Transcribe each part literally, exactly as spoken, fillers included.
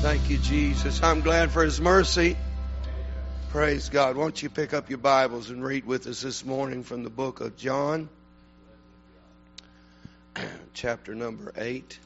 Thank you, Jesus. I'm glad for His mercy. Praise God. Won't you pick up your Bibles and read with us this morning from the book of John, chapter number eight.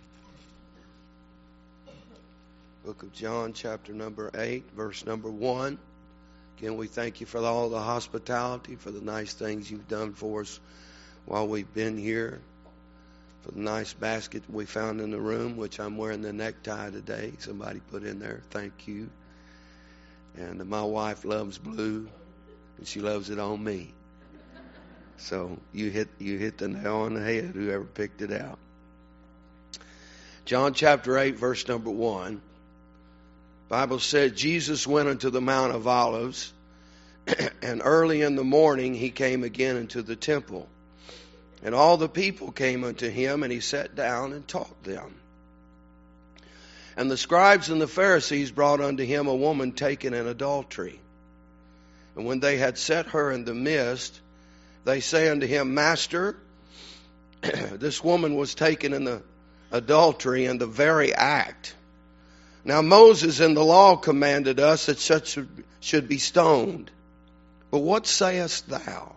Book of John, chapter number eight, verse number one. Again, we thank you for all the hospitality, for the nice things you've done for us while we've been here, for the nice basket we found in the room, which I'm wearing the necktie today. Somebody put in there. Thank you. And my wife loves blue, and she loves it on me. So you hit you hit the nail on the head, whoever picked it out. John chapter eight, verse number one. Bible said, Jesus went unto the Mount of Olives, and early in the morning he came again into the temple. And all the people came unto him, and he sat down and taught them. And the scribes and the Pharisees brought unto him a woman taken in adultery. And when they had set her in the midst, they say unto him, Master, this woman was taken in the adultery in the very act. Now Moses in the law commanded us that such should be stoned. But what sayest thou?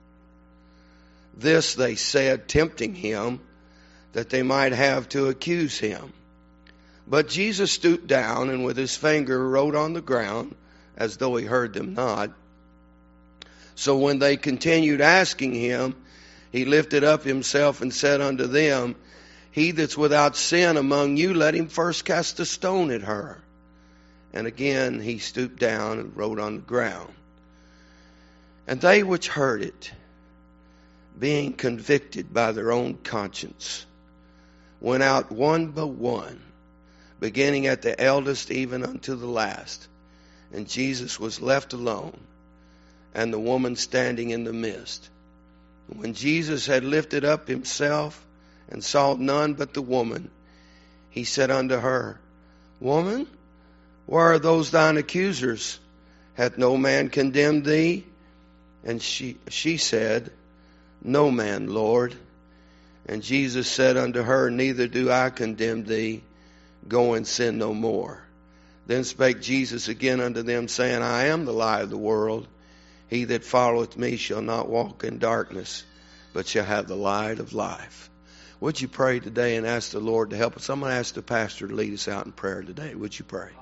This they said, tempting him, that they might have to accuse him. But Jesus stooped down, and with his finger wrote on the ground, as though he heard them not. So when they continued asking him, he lifted up himself and said unto them, He that's without sin among you, let him first cast a stone at her. And again he stooped down and wrote on the ground. And they which heard it, being convicted by their own conscience, went out one by one, beginning at the eldest even unto the last. And Jesus was left alone, and the woman standing in the midst. And when Jesus had lifted up himself, and saw none but the woman, he said unto her, Woman, where are those thine accusers? Hath no man condemned thee? And she, she said, No man, Lord. And Jesus said unto her, Neither do I condemn thee. Go and sin no more. Then spake Jesus again unto them, saying, I am the light of the world. He that followeth me shall not walk in darkness, but shall have the light of life. Would you pray today and ask the Lord to help us? I'm going to ask the pastor to lead us out in prayer today. Would you pray?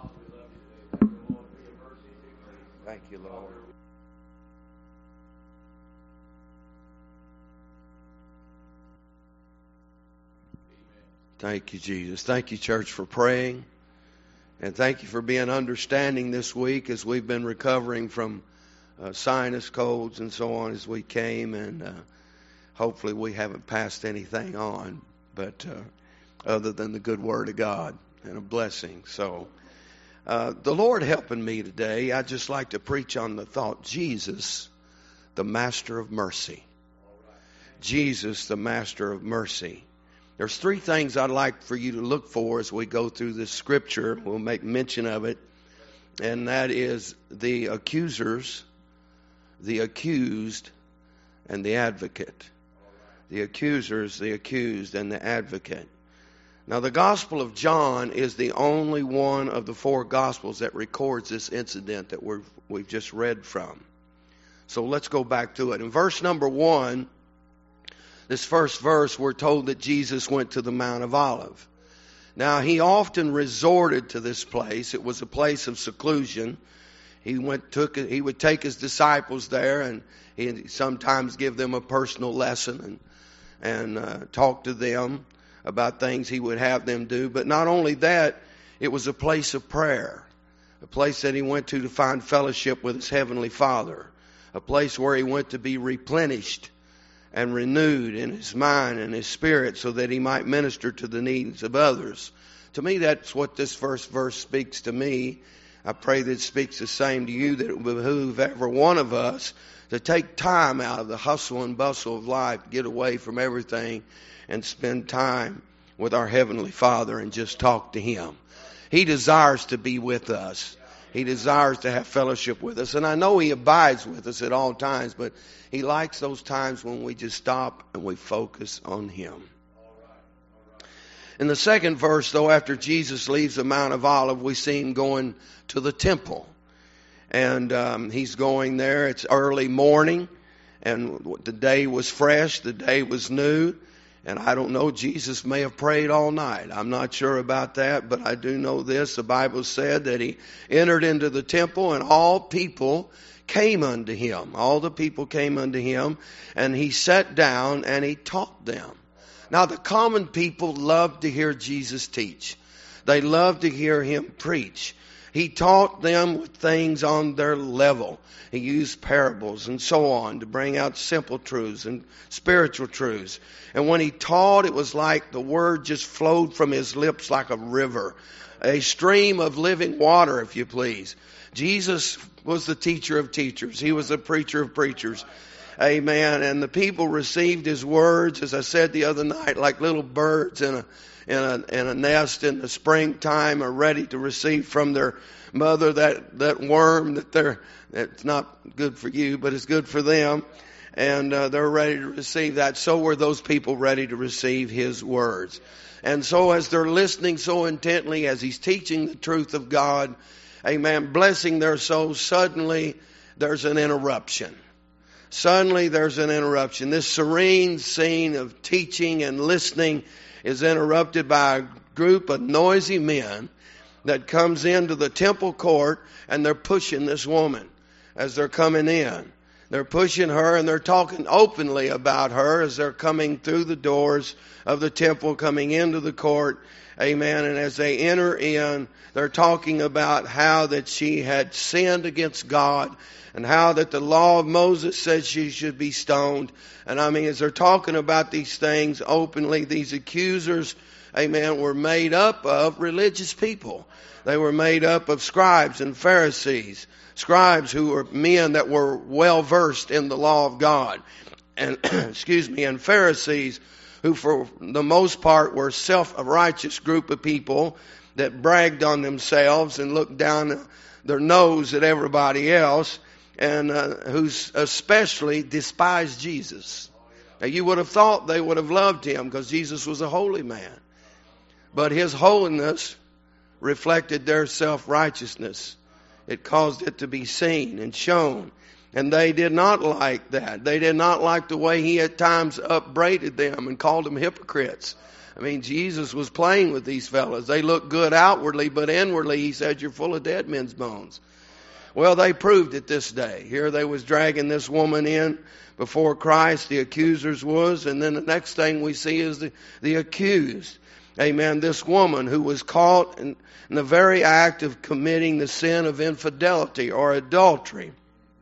Thank you, Lord. Thank you, Jesus. Thank you, church, for praying. And thank you for being understanding this week as we've been recovering from uh, sinus colds and so on as we came. And uh, hopefully we haven't passed anything on, but uh, other than the good word of God and a blessing. So uh, the Lord helping me today, I'd just like to preach on the thought, Jesus, the master of mercy. Jesus, the master of mercy. There's three things I'd like for you to look for as we go through this scripture. We'll make mention of it. And that is the accusers, the accused, and the advocate. The accusers, the accused, and the advocate. Now, the Gospel of John is the only one of the four Gospels that records this incident that we've, we've just read from. So let's go back to it. In verse number one, this first verse, we're told that Jesus went to the Mount of Olives. Now, he often resorted to this place. It was a place of seclusion. He went, took, he would take his disciples there, and he'd sometimes give them a personal lesson and, and uh, talk to them about things he would have them do. But not only that, it was a place of prayer, a place that he went to to find fellowship with his heavenly Father, a place where he went to be replenished and renewed in his mind and his spirit so that he might minister to the needs of others. To me, that's what this first verse speaks to me. I pray that it speaks the same to you, that it will behoove every one of us to take time out of the hustle and bustle of life, get away from everything and spend time with our Heavenly Father and just talk to Him. He desires to be with us. He desires to have fellowship with us. And I know He abides with us at all times, but He likes those times when we just stop and we focus on Him. In the second verse, though, after Jesus leaves the Mount of Olives, we see him going to the temple. And um, he's going there. It's early morning, and the day was fresh. The day was new. And I don't know, Jesus may have prayed all night. I'm not sure about that, but I do know this. The Bible said that he entered into the temple, and all people came unto him. All the people came unto him, and he sat down and he taught them. Now, the common people loved to hear Jesus teach. They loved to hear him preach. He taught them with things on their level. He used parables and so on to bring out simple truths and spiritual truths. And when he taught, it was like the word just flowed from his lips like a river, a stream of living water, if you please. Jesus was the teacher of teachers. He was the preacher of preachers. Amen. And the people received his words, as I said the other night, like little birds in a in a, in a nest in the springtime are ready to receive from their mother that, that worm that they're, that's not good for you, but it's good for them. And uh, they're ready to receive that. So were those people ready to receive his words. And so as they're listening so intently, as he's teaching the truth of God, amen, blessing their souls, suddenly there's an interruption. Suddenly there's an interruption. This serene scene of teaching and listening is interrupted by a group of noisy men that comes into the temple court, and they're pushing this woman as they're coming in. They're pushing her, and they're talking openly about her as they're coming through the doors of the temple, coming into the court. Amen. And as they enter in, they're talking about how that she had sinned against God, and how that the law of Moses said she should be stoned. And I mean, as they're talking about these things openly, these accusers, amen, were made up of religious people. They were made up of scribes and Pharisees. Scribes who were men that were well versed in the law of God. And, excuse me, and Pharisees who for the most part were self-righteous group of people that bragged on themselves and looked down their nose at everybody else, and uh, who especially despised Jesus. Now, you would have thought they would have loved him because Jesus was a holy man. But his holiness reflected their self-righteousness. It caused it to be seen and shown. And they did not like that. They did not like the way he at times upbraided them and called them hypocrites. I mean, Jesus was playing with these fellas. They looked good outwardly, but inwardly he said, you're full of dead men's bones. Well, they proved it this day. Here they was dragging this woman in before Christ, the accusers was, and then the next thing we see is the, the accused. Amen. This woman who was caught in, in the very act of committing the sin of infidelity or adultery.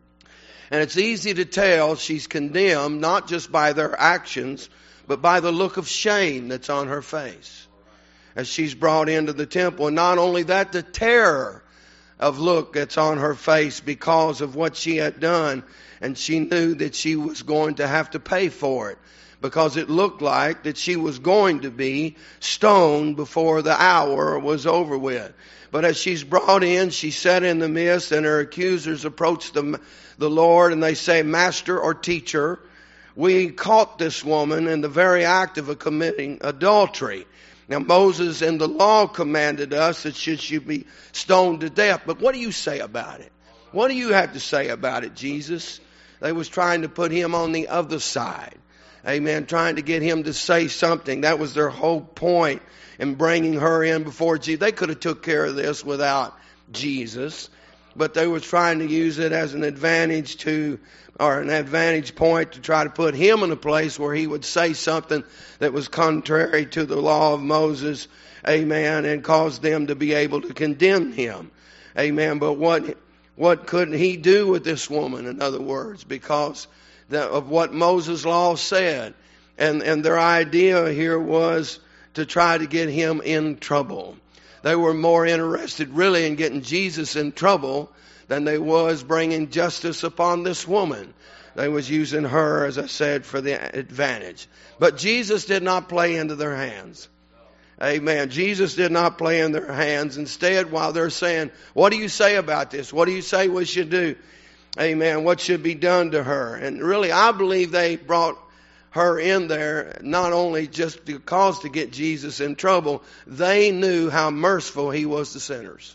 And it's easy to tell she's condemned not just by their actions, but by the look of shame that's on her face as she's brought into the temple. And not only that, the terror of look that's on her face because of what she had done. And she knew that she was going to have to pay for it, because it looked like that she was going to be stoned before the hour was over with. But as she's brought in, she sat in the midst, and her accusers approached the, the Lord, and they say, Master or teacher, we caught this woman in the very act of committing adultery. Now, Moses in the law commanded us that should she be stoned to death. But what do you say about it? What do you have to say about it, Jesus? They was trying to put him on the other side. Amen. Trying to get him to say something. That was their whole point in bringing her in before Jesus. They could have took care of this without Jesus, but they were trying to use it as an advantage to, or an advantage point to try to put him in a place where he would say something that was contrary to the law of Moses. Amen. And cause them to be able to condemn him. Amen. But what, what could he do with this woman, in other words, because the, of what Moses' law said? And, and their idea here was to try to get him in trouble. They were more interested really in getting Jesus in trouble than they was bringing justice upon this woman. They was using her, as I said, for the advantage. But Jesus did not play into their hands. Amen. Jesus did not play in their hands. Instead, while they're saying, what do you say about this? What do you say we should do? Amen. What should be done to her? And really, I believe they brought her in there, not only just because to get Jesus in trouble, they knew how merciful he was to sinners.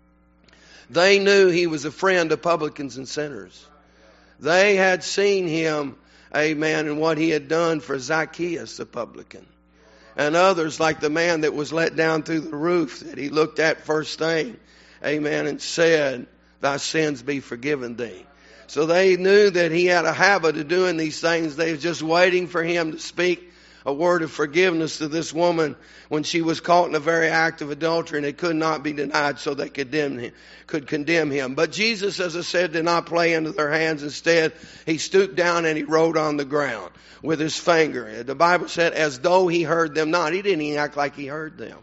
They knew he was a friend of publicans and sinners. They had seen him, amen, and what he had done for Zacchaeus, the publican. And others, like the man that was let down through the roof, that he looked at first thing, amen, and said, thy sins be forgiven thee. So they knew that he had a habit of doing these things. They were just waiting for him to speak a word of forgiveness to this woman when she was caught in a very act of adultery, and it could not be denied, so they condemned him, could condemn him. But Jesus, as I said, did not play into their hands. Instead, he stooped down and he wrote on the ground with his finger. The Bible said, as though he heard them not. He didn't even act like he heard them.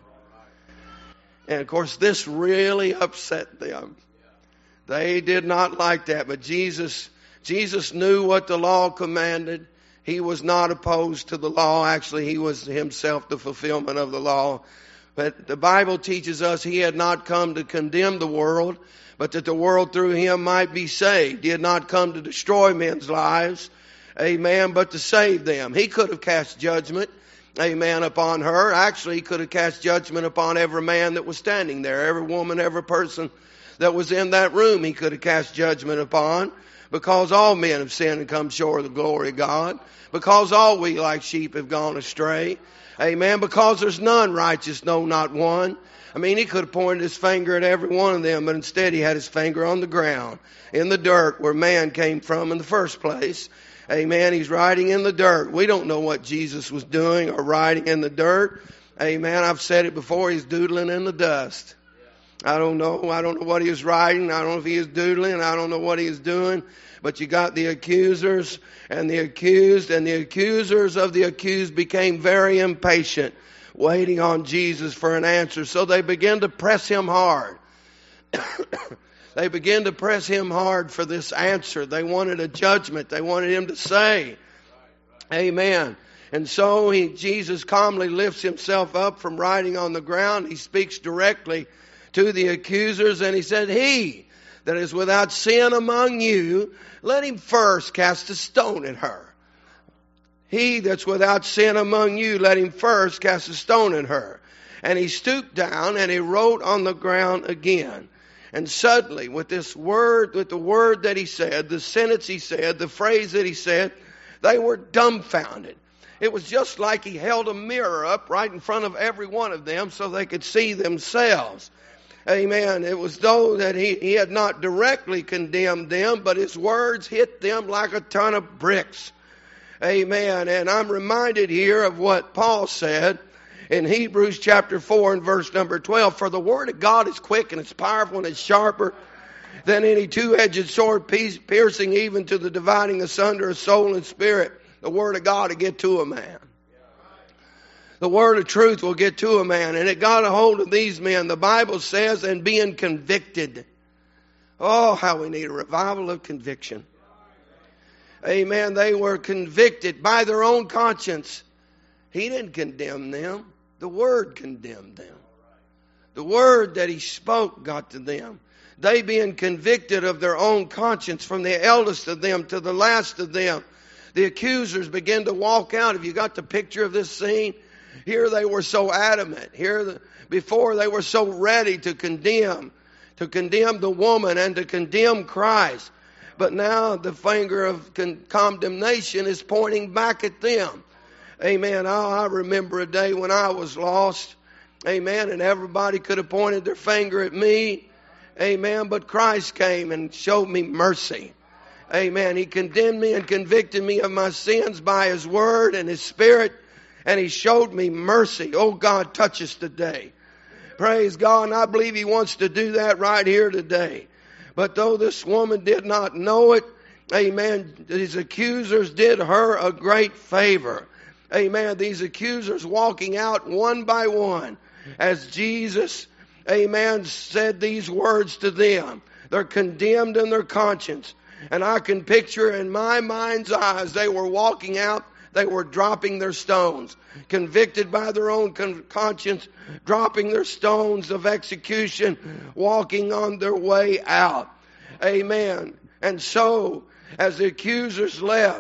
And of course, this really upset them. They did not like that, but Jesus, Jesus knew what the law commanded. He was not opposed to the law. Actually, he was himself the fulfillment of the law. But the Bible teaches us he had not come to condemn the world, but that the world through him might be saved. He had not come to destroy men's lives, amen, but to save them. He could have cast judgment, amen, upon her. Actually, he could have cast judgment upon every man that was standing there, every woman, every person that was in that room. He could have cast judgment upon, because all men have sinned and come short of the glory of God. Because all we like sheep have gone astray. Amen. Because there's none righteous, no, not one. I mean, he could have pointed his finger at every one of them, but instead he had his finger on the ground, in the dirt where man came from in the first place. Amen. He's writing in the dirt. We don't know what Jesus was doing or writing in the dirt. Amen. I've said it before. He's doodling in the dust. I don't know. I don't know what he was writing. I don't know if he was doodling. I don't know what he was doing. But you got the accusers and the accused, and the accusers of the accused became very impatient, waiting on Jesus for an answer. So they began to press him hard. They began to press him hard for this answer. They wanted a judgment. They wanted him to say, amen. And so he, Jesus calmly lifts himself up from writing on the ground. He speaks directly to the accusers, and he said, he that is without sin among you, let him first cast a stone at her. He that's without sin among you, let him first cast a stone at her. And he stooped down and he wrote on the ground again. And suddenly, with this word, with the word that he said, the sentence he said, the phrase that he said, they were dumbfounded. It was just like he held a mirror up right in front of every one of them so they could see themselves. Amen. It was though that he, he had not directly condemned them, but his words hit them like a ton of bricks. Amen. And I'm reminded here of what Paul said in Hebrews chapter four and verse number twelve. For the word of God is quick and it's powerful and it's sharper than any two-edged sword, piercing even to the dividing asunder of soul and spirit. The word of God will get to a man. The word of truth will get to a man. And it got a hold of these men. The Bible says, and being convicted. Oh, how we need a revival of conviction. Amen. They were convicted by their own conscience. He didn't condemn them. The word condemned them. The word that he spoke got to them. They being convicted of their own conscience, from the eldest of them to the last of them. The accusers began to walk out. Have you got the picture of this scene? Here they were so adamant. Here, the, before they were so ready to condemn, to condemn the woman and to condemn Christ. But now the finger of con- condemnation is pointing back at them. Amen. I, I remember a day when I was lost. Amen. And everybody could have pointed their finger at me. Amen. But Christ came and showed me mercy. Amen. He condemned me and convicted me of my sins by His Word and His Spirit. And He showed me mercy. Oh, God, touch us today. Praise God. And I believe He wants to do that right here today. But though this woman did not know it, amen, these accusers did her a great favor. Amen. These accusers walking out one by one as Jesus, amen, said these words to them. They're condemned in their conscience. And I can picture in my mind's eyes, they were walking out. They were dropping their stones, convicted by their own con- conscience, dropping their stones of execution, walking on their way out. Amen. And so, as the accusers left,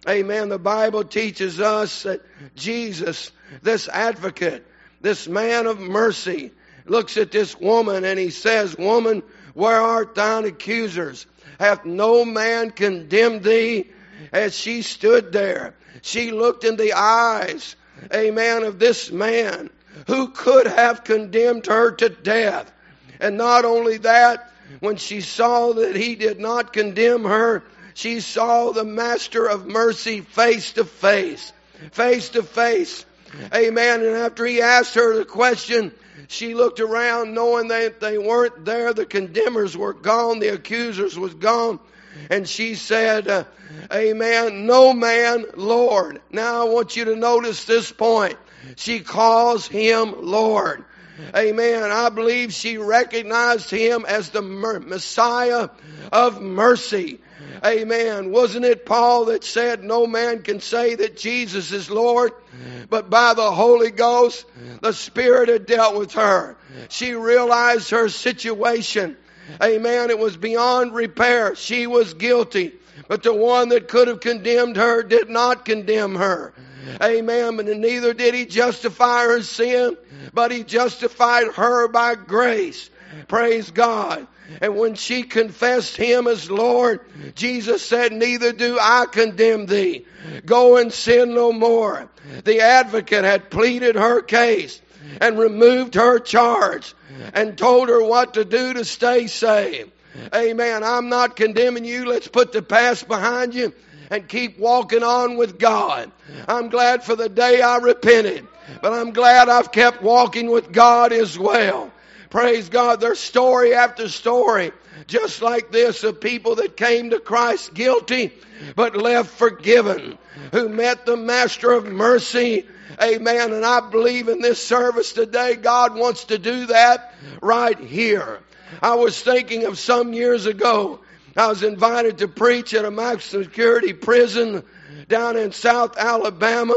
Amen. The Bible teaches us that Jesus, this advocate, this man of mercy, looks at this woman and he says, "Woman, where art thine accusers? Hath no man condemned thee?" As she stood there, she looked in the eyes, amen, of this man who could have condemned her to death. And not only that, when she saw that he did not condemn her, she saw the Master of mercy face to face. Face to face. Amen. And after he asked her the question, she looked around knowing that they weren't there. The condemners were gone. The accusers was gone. And she said, uh, amen, "No man, Lord." Now I want you to notice this point. She calls him Lord. Amen. I believe she recognized him as the Messiah of mercy. Amen. Wasn't it Paul that said no man can say that Jesus is Lord, but by the Holy Ghost, the Spirit had dealt with her. She realized her situation. Amen. It was beyond repair. She was guilty. But the one that could have condemned her did not condemn her. Amen. And neither did he justify her sin, but he justified her by grace. Praise God. And when she confessed him as Lord, Jesus said, "Neither do I condemn thee. Go and sin no more." The advocate had pleaded her case and removed her charge and told her what to do to stay saved. Amen. I'm not condemning you. Let's put the past behind you and keep walking on with God. I'm glad for the day I repented, but I'm glad I've kept walking with God as well. Praise God. There's story after story just like this of people that came to Christ guilty but left forgiven, who met the Master of mercy. Amen. And I believe in this service today, God wants to do that right here. I was thinking of some years ago, I was invited to preach at a maximum security prison down in South Alabama.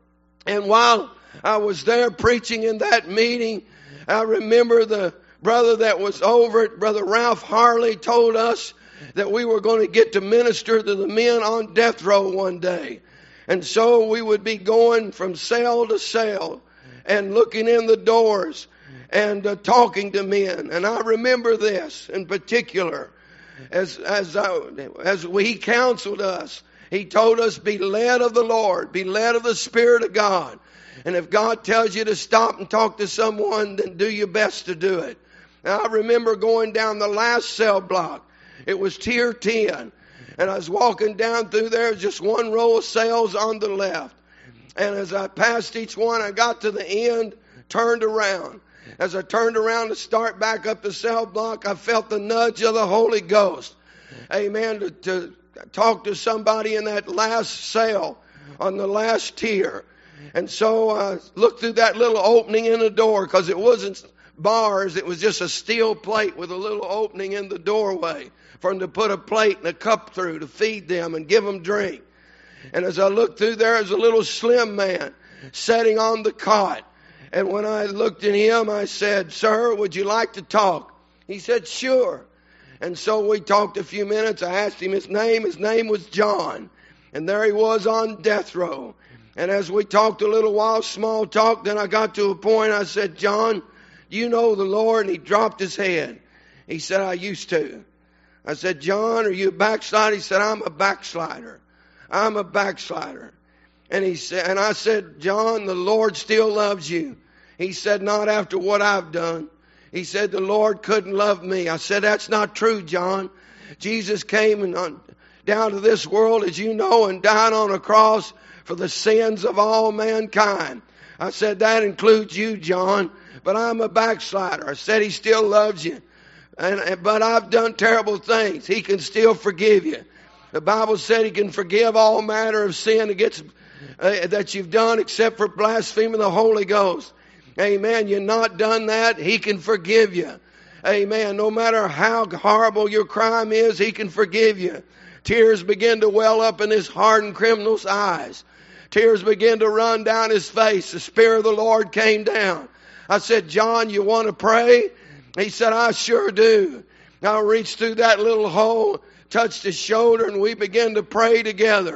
And while I was there preaching in that meeting, I remember the brother that was over it, Brother Ralph Harley, told us that we were going to get to minister to the men on death row one day. And so we would be going from cell to cell and looking in the doors and uh, talking to men. And I remember this in particular. As as I, as he counseled us, he told us, "Be led of the Lord, be led of the Spirit of God. And if God tells you to stop and talk to someone, then do your best to do it." Now, I remember going down the last cell block. It was tier ten. And I was walking down through there, just one row of cells on the left. And as I passed each one, I got to the end, turned around. As I turned around to start back up the cell block, I felt the nudge of the Holy Ghost. Amen. To, to talk to somebody in that last cell on the last tier. And so I looked through that little opening in the door, because it wasn't bars. It was just a steel plate with a little opening in the doorway for them to put a plate and a cup through to feed them and give them drink. And as I looked through there, there was a little slim man sitting on the cot. And when I looked at him, I said, "Sir, would you like to talk?" He said, "Sure." And so we talked a few minutes. I asked him his name. His name was John. And there he was on death row. And as we talked a little while, small talk, then I got to a point, I said, "John, do you know the Lord?" And he dropped his head. He said, "I used to." I said, "John, are you a backslider?" He said, "I'm a backslider. I'm a backslider." And he said, and I said, "John, the Lord still loves you." He said, "Not after what I've done." He said, "The Lord couldn't love me." I said, "That's not true, John. Jesus came and on, down to this world, as you know, and died on a cross for the sins of all mankind." I said, "That includes you, John, but I'm a backslider." I said, "He still loves you. And, but I've done terrible things. He can still forgive you. The Bible said He can forgive all manner of sin against, uh, that you've done except for blaspheming the Holy Ghost." Amen. You've not done that, He can forgive you. Amen. No matter how horrible your crime is, He can forgive you. Tears begin to well up in this hardened criminal's eyes. Tears begin to run down his face. The Spirit of the Lord came down. I said, "John, you want to pray?" He said, "I sure do." I reached through that little hole, touched his shoulder, and we began to pray together.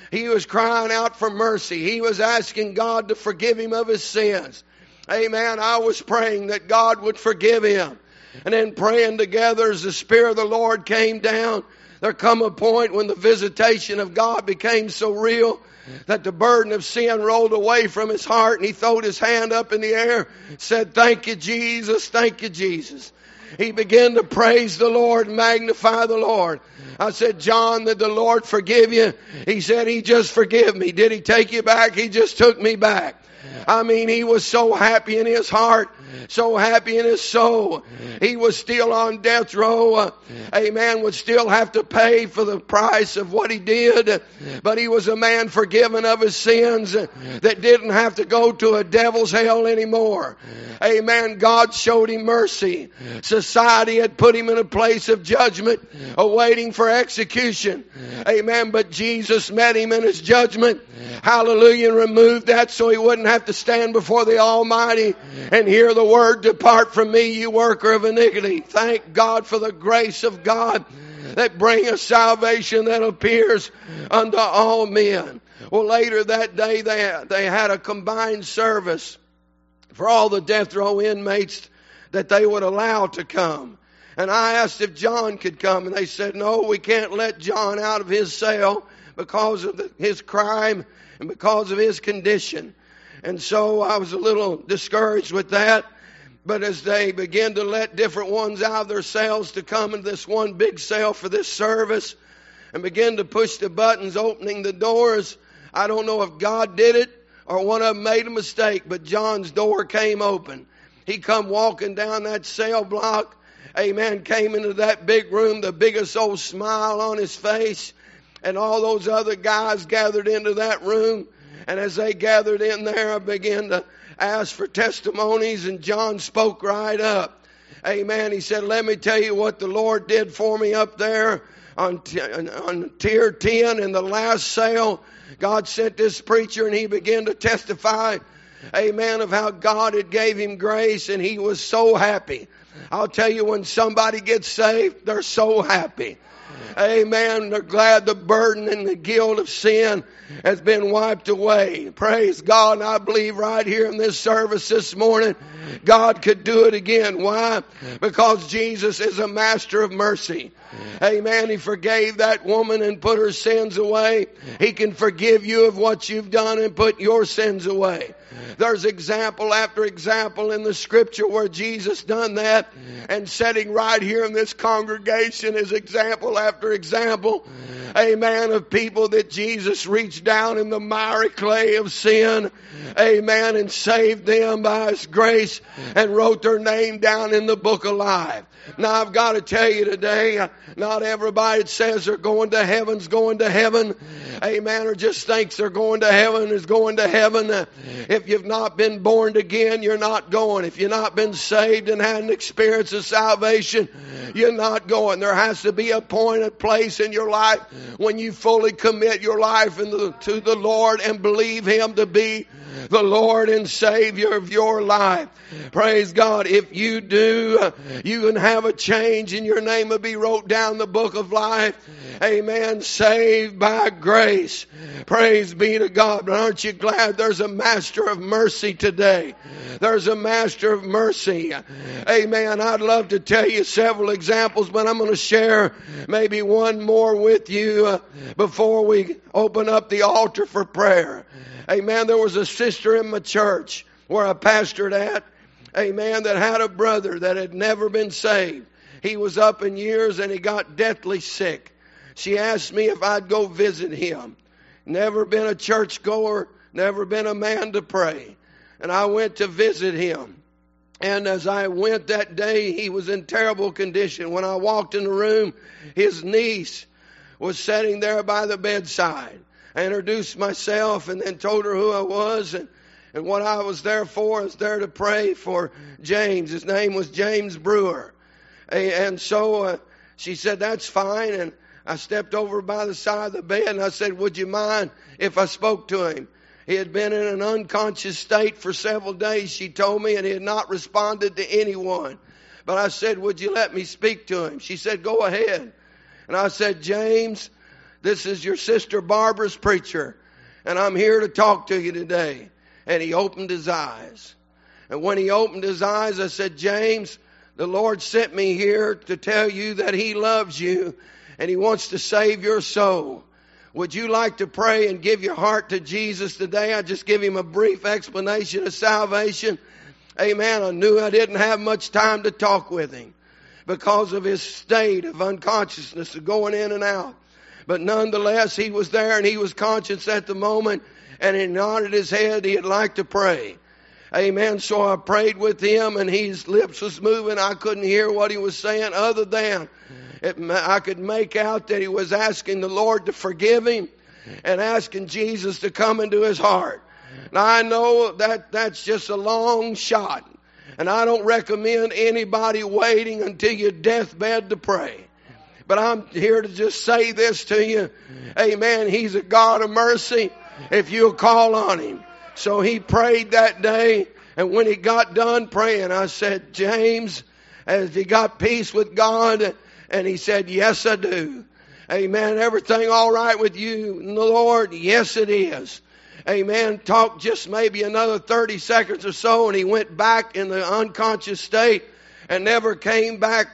He was crying out for mercy. He was asking God to forgive him of his sins. Amen. I was praying that God would forgive him. And then praying together as the Spirit of the Lord came down, there come a point when the visitation of God became so real that the burden of sin rolled away from his heart, and he throwed his hand up in the air, said, "Thank you, Jesus. Thank you, Jesus." He began to praise the Lord, magnify the Lord. I said, "John, did the Lord forgive you?" He said, "He just forgave me." Did he take you back? He just took me back. I mean, he was so happy in his heart, so happy in his soul. He was still on death row. Uh, amen. Would still have to pay for the price of what he did. But he was a man forgiven of his sins uh, that didn't have to go to a devil's hell anymore. Amen. God showed him mercy. Society had put him in a place of judgment, awaiting for execution. Amen. But Jesus met him in his judgment. Hallelujah. And removed that so he wouldn't have to stand before the Almighty and hear the word, "Depart from me, you worker of iniquity." Thank God for the grace of God that bringeth salvation that appears unto all men. Well, later that day they, they had a combined service for all the death row inmates that they would allow to come. And I asked if John could come, and they said, "No, we can't let John out of his cell because of the, his crime and because of his condition." And so I was a little discouraged with that. But as they began to let different ones out of their cells to come into this one big cell for this service and begin to push the buttons opening the doors, I don't know if God did it or one of them made a mistake, but John's door came open. He come walking down that cell block. Amen. Came into that big room, the biggest old smile on his face. And all those other guys gathered into that room. And as they gathered in there, I began to ask for testimonies, and John spoke right up. Amen. He said, "Let me tell you what the Lord did for me up there on, t- on tier ten in the last cell. God sent this preacher, and he began to testify, amen, of how God had gave him grace, and he was so happy." I'll tell you, when somebody gets saved, they're so happy. Amen. They're glad the burden and the guilt of sin has been wiped away. Praise God. And I believe right here in this service this morning, God could do it again. Why? Because Jesus is a master of mercy. Amen. He forgave that woman and put her sins away. He can forgive you of what you've done and put your sins away. There's example after example in the scripture where Jesus done that, and sitting right here in this congregation is example after example, amen, of people that Jesus reached down in the miry clay of sin, amen, and saved them by His grace and wrote their name down in the book of life. Now I've got to tell you today, not everybody that says they're going to heaven's going to heaven, amen, or just thinks they're going to heaven is going to heaven. If you've not been born again, you're not going. If you've not been saved and had an experience of salvation, you're not going. There has to be a point, a place in your life when you fully commit your life into, to the Lord and believe Him to be the Lord and Savior of your life. Praise God. If you do, you can have a change and your name will be wrote down in the book of life. Amen. Saved by grace. Praise be to God. But aren't you glad there's a master of mercy today? There's a master of mercy. Amen. I'd love to tell you several examples, but I'm going to share maybe one more with you uh, before we open up the altar for prayer. Amen. There was a sister in my church where I pastored at. Amen. That had a brother that had never been saved. He was up in years and he got deathly sick. She asked me if I'd go visit him. Never been a church goer, never been a man to pray. And I went to visit him. And as I went that day, he was in terrible condition. When I walked in the room, his niece was sitting there by the bedside. I introduced myself and then told her who I was and, and what I was there for. I was there to pray for James. His name was James Brewer. And so uh, she said, "That's fine." And I stepped over by the side of the bed and I said, "Would you mind if I spoke to him?" He had been in an unconscious state for several days, she told me, and he had not responded to anyone. But I said, "Would you let me speak to him?" She said, "Go ahead." And I said, "James, This is your sister Barbara's preacher, and I'm here to talk to you today." And he opened his eyes. And when he opened his eyes, I said, "James, the Lord sent me here to tell you that He loves you and He wants to save your soul. Would you like to pray and give your heart to Jesus today?" I just give him a brief explanation of salvation. Amen. I knew I didn't have much time to talk with him because of his state of unconsciousness of going in and out. But nonetheless, he was there and he was conscious at the moment, and he nodded his head. He'd like to pray. Amen. So I prayed with him, and his lips was moving. I couldn't hear what he was saying other than it, I could make out that he was asking the Lord to forgive him and asking Jesus to come into his heart. Now I know that that's just a long shot, and I don't recommend anybody waiting until your deathbed to pray. But I'm here to just say this to you. Amen. He's a God of mercy if you'll call on Him. So he prayed that day, and when he got done praying, I said, "James, has you got peace with God?" And he said, "Yes, I do." Amen. "Everything all right with you and the Lord?" "Yes, it is." Amen. Talked just maybe another thirty seconds or so, and he went back in the unconscious state and never came back,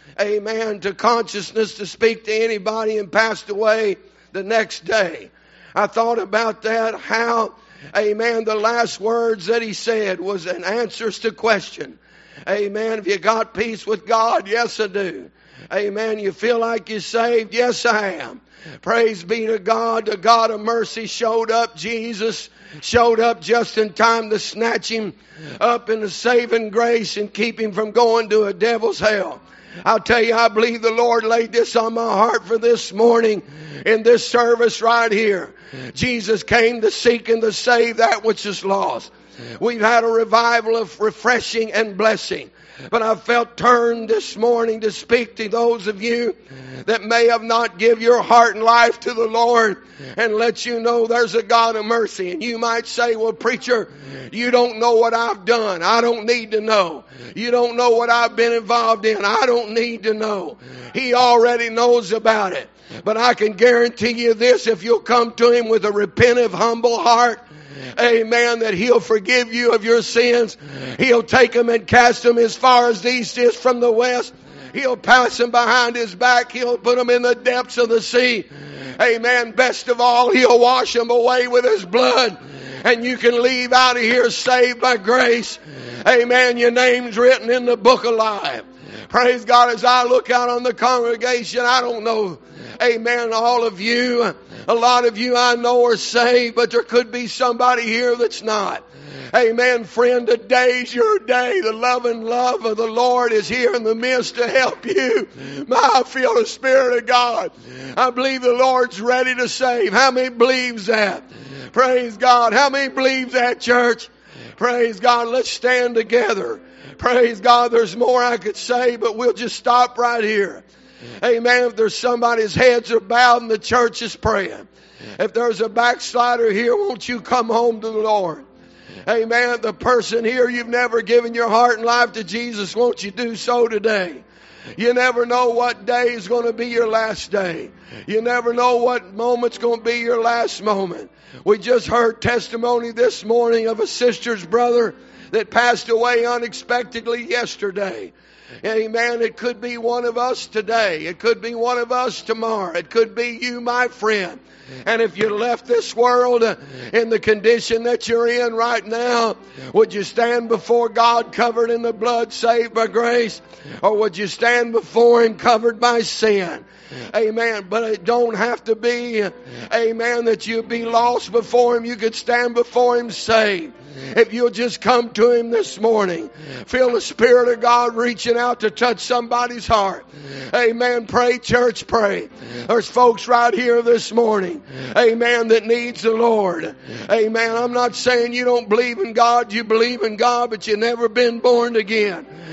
amen, to consciousness to speak to anybody, and passed away the next day. I thought about that, how, amen, the last words that he said was an answers to question. Amen. "Have you got peace with God?" "Yes, I do." Amen. "You feel like you're saved?" "Yes, I am." Praise be to God. The God of mercy showed up. Jesus showed up just in time to snatch him up in the saving grace and keep him from going to a devil's hell. I'll tell you, I believe the Lord laid this on my heart for this morning in this service right here. Jesus came to seek and to save that which is lost. We've had a revival of refreshing and blessing. But I felt turned this morning to speak to those of you that may have not give your heart and life to the Lord, and let you know there's a God of mercy. And you might say, "Well, preacher, you don't know what I've done. I don't need to know. You don't know what I've been involved in. I don't need to know." He already knows about it. But I can guarantee you this, if you'll come to Him with a repentant, humble heart, amen, that He'll forgive you of your sins. He'll take them and cast them as far as the east is from the west. He'll pass them behind His back. He'll put them in the depths of the sea. Amen. Best of all, He'll wash them away with His blood. And you can leave out of here saved by grace. Amen. Your name's written in the book of life. Praise God. As I look out on the congregation, I don't know, amen, all of you. A lot of you I know are saved, but there could be somebody here that's not. Amen, friend, today's your day. The loving love of the Lord is here in the midst to help you. I feel the Spirit of God. I believe the Lord's ready to save. How many believes that? Praise God. How many believes that, church? Praise God. Let's stand together. Praise God. There's more I could say, but we'll just stop right here. Amen. If there's somebody's heads are bowed and the church is praying. If there's a backslider here, won't you come home to the Lord? Amen. The person here, you've never given your heart and life to Jesus, won't you do so today? You never know what day is going to be your last day. You never know what moment's going to be your last moment. We just heard testimony this morning of a sister's brother that passed away unexpectedly yesterday. Amen. It could be one of us today. It could be one of us tomorrow. It could be you, my friend. And if you left this world in the condition that you're in right now, would you stand before God covered in the blood, saved by grace? Or would you stand before Him covered by sin? Amen. But it don't have to be, amen, that you be lost before Him. You could stand before Him saved. If you'll just come to Him this morning, feel the Spirit of God reaching out to touch somebody's heart. Amen. Pray, church, pray. There's folks right here this morning, amen, that needs the Lord. Amen. I'm not saying you don't believe in God. You believe in God, but you've never been born again.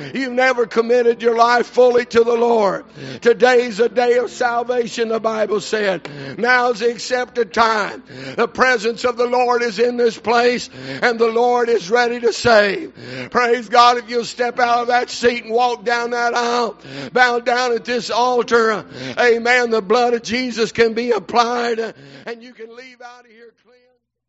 You've never committed your life fully to the Lord. Today's a day of salvation, the Bible said. Now's the accepted time. The presence of the Lord is in this place, and the Lord is ready to save. Praise God. If you'll step out of that seat and walk down that aisle, bow down at this altar, amen, the blood of Jesus can be applied, and you can leave out of here clean.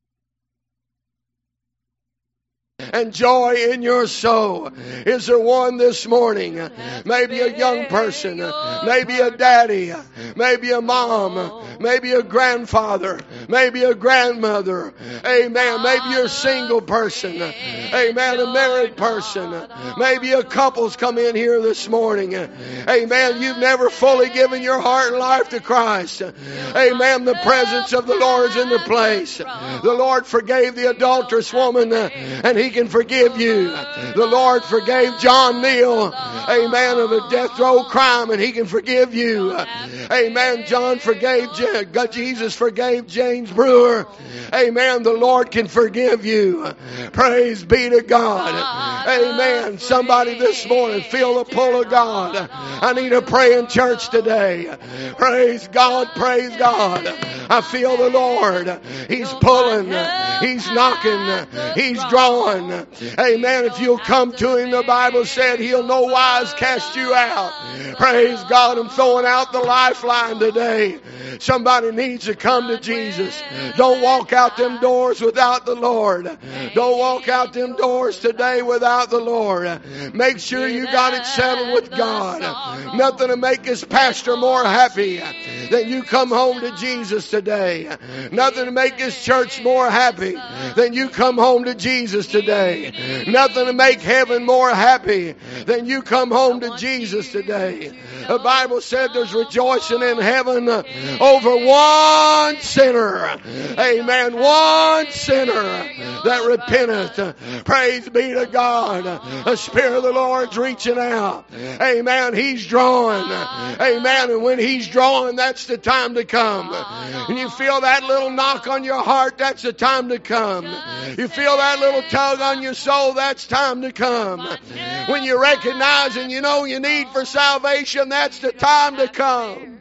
And joy in your soul. Is there one this morning? Maybe a young person, maybe a daddy, maybe a mom, maybe a grandfather, maybe a grandmother. Amen. Maybe you're a single person. Amen. A married person. Maybe a couple's come in here this morning. Amen. You've never fully given your heart and life to Christ. Amen. The presence of the Lord is in the place. The Lord forgave the adulterous woman, and He can forgive you. The Lord forgave John Neal, amen, of a death row crime, and He can forgive you. Amen. John forgave, Jesus forgave James Brewer. Amen. The Lord can forgive you. Praise be to God. Amen. Somebody this morning feel the pull of God. I need a praying church today. Praise God. Praise God. I feel the Lord. He's pulling. He's knocking. He's drawing. Amen. If you'll come to Him, the Bible said He'll no wise cast you out. Praise God. I'm throwing out the lifeline today. Somebody needs to come to Jesus. Don't walk out them doors without the Lord. Don't walk out them doors today without the Lord. Make sure you got it settled with God. Nothing to make this pastor more happy than you come home to Jesus today. Nothing to make this church more happy than you come home to Jesus today. Nothing to make heaven more happy than you come home to Jesus today. The Bible said there's rejoicing in heaven over one sinner. Amen. One sinner that repenteth. Praise be to God. The Spirit of the Lord's reaching out. Amen. He's drawing. Amen. And when He's drawing, that's the time to come. And you feel that little knock on your heart, that's the time to come. You feel that little tug on your soul, that's time to come. When you recognize and you know you need for salvation, that's the time to come.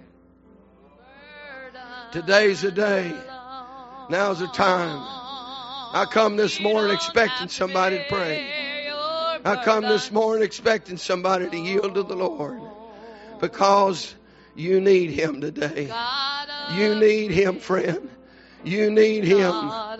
Today's the day. Now's the time. I come this morning expecting somebody to pray. I come this morning expecting somebody to yield to the Lord, because you need Him today. You need Him, friend. You need Him.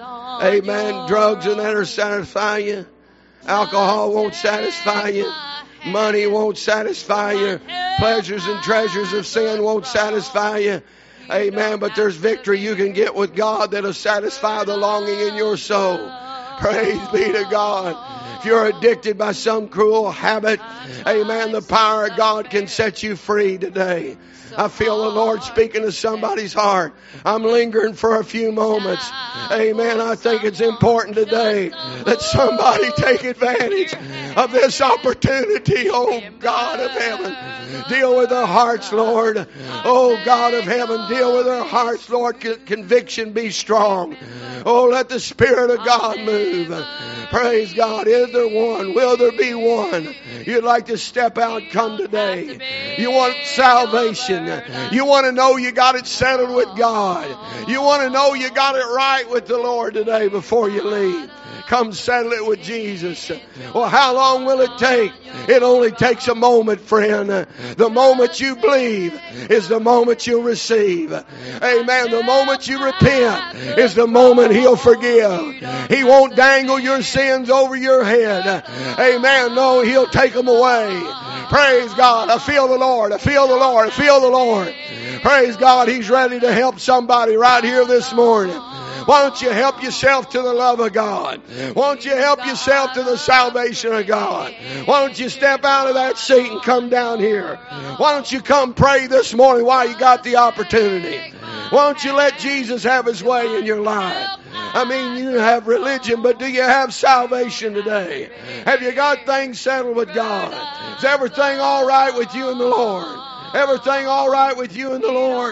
Amen. Drugs will never satisfy you. Alcohol won't satisfy you. Money won't satisfy you. Pleasures and treasures of sin won't satisfy you. Amen. But there's victory you can get with God that'll satisfy the longing in your soul. Praise be to God. If you're addicted by some cruel habit, amen, the power of God can set you free today. I feel the Lord speaking to somebody's heart. I'm lingering for a few moments. Amen. I think it's important today that somebody take advantage of this opportunity. Oh, God of heaven, deal with their hearts, Lord. Oh, God of heaven, deal with their hearts, Lord. Conviction be strong. Oh, let the Spirit of God move. Praise God. Is there one? Will there be one? You'd like to step out and come today. You want salvation. You want to know you got it settled with God. You want to know you got it right with the Lord today before you leave. Come settle it with Jesus. Well, how long will it take? It only takes a moment, friend. The moment you believe is the moment you'll receive. Amen. The moment you repent is the moment He'll forgive. He won't dangle your sins over your head. Amen. No, He'll take them away. Praise God. I feel the Lord. I feel the Lord. I feel the Lord. Praise God. He's ready to help somebody right here this morning. Why don't you help yourself to the love of God? Why don't you help yourself to the salvation of God? Why don't you step out of that seat and come down here? Why don't you come pray this morning while you got the opportunity? Why don't you let Jesus have His way in your life? I mean, you have religion, but do you have salvation today? Have you got things settled with God? Is everything all right with you and the Lord? Everything all right with you and the Lord?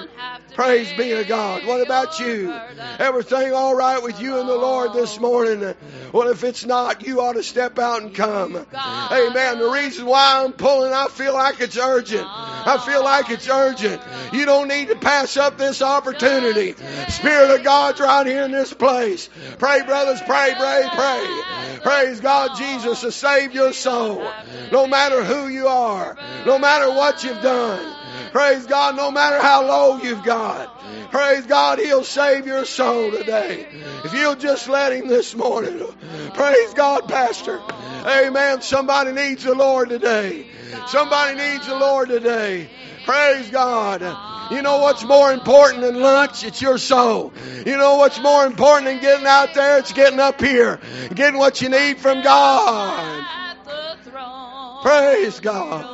Praise be to God. What about you? Everything all right with you and the Lord this morning? Well, if it's not, you ought to step out and come. Amen. The reason why I'm pulling, I feel like it's urgent. I feel like it's urgent. You don't need to pass up this opportunity. Spirit of God's right here in this place. Pray, brothers. Pray, pray, pray. Praise God, Jesus, to save your soul. No matter who you are. No matter what you've done. Praise God, no matter how low you've got. Praise God, He'll save your soul today. If you'll just let Him this morning. Praise God, Pastor. Amen. Somebody needs the Lord today. Somebody needs the Lord today. Praise God. You know what's more important than lunch? It's your soul. You know what's more important than getting out there? It's getting up here. Getting what you need from God. Praise God.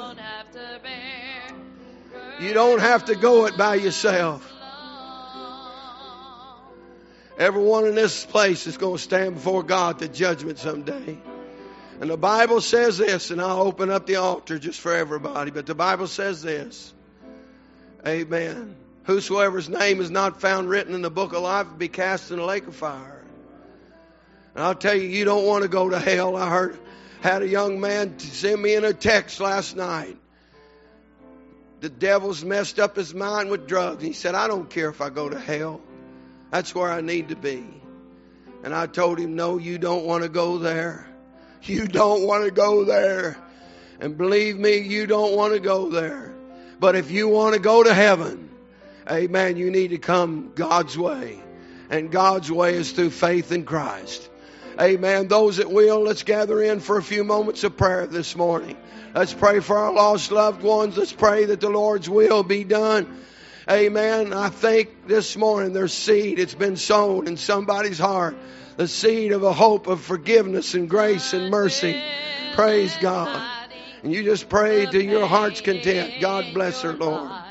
You don't have to go it by yourself. Everyone in this place is going to stand before God to judgment someday. And the Bible says this, and I'll open up the altar just for everybody, but the Bible says this. Amen. Whosoever's name is not found written in the book of life will be cast in the lake of fire. And I'll tell you, you don't want to go to hell. I heard, had a young man send me in a text last night. The devil's messed up his mind with drugs. He said, I don't care if I go to hell. That's where I need to be. And I told him, no, you don't want to go there. You don't want to go there. And believe me, you don't want to go there. But if you want to go to heaven, amen, you need to come God's way. And God's way is through faith in Christ. Amen. Those that will, let's gather in for a few moments of prayer this morning. Let's pray for our lost loved ones. Let's pray that the Lord's will be done. Amen. I think this morning there's seed. It's been sown in somebody's heart. The seed of a hope of forgiveness and grace and mercy. Praise God. And you just pray to your heart's content. God bless her, Lord.